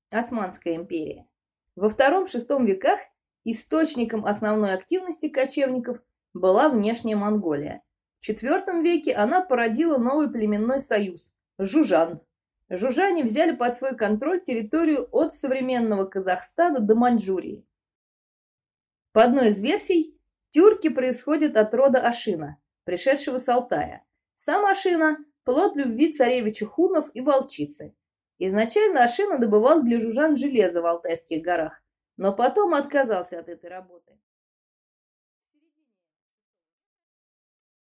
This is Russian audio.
Османская империя. Во II-VI веках источником основной активности кочевников была внешняя Монголия. В IV веке она породила новый племенной союз – жужан. Жужане взяли под свой контроль территорию от современного Казахстана до Маньчжурии. По одной из версий, тюрки происходят от рода Ашина, пришедшего с Алтая. Сам Ашина – плод любви царевича хунов и волчицы. Изначально Ашина добывал для жужан железо в Алтайских горах, но потом отказался от этой работы.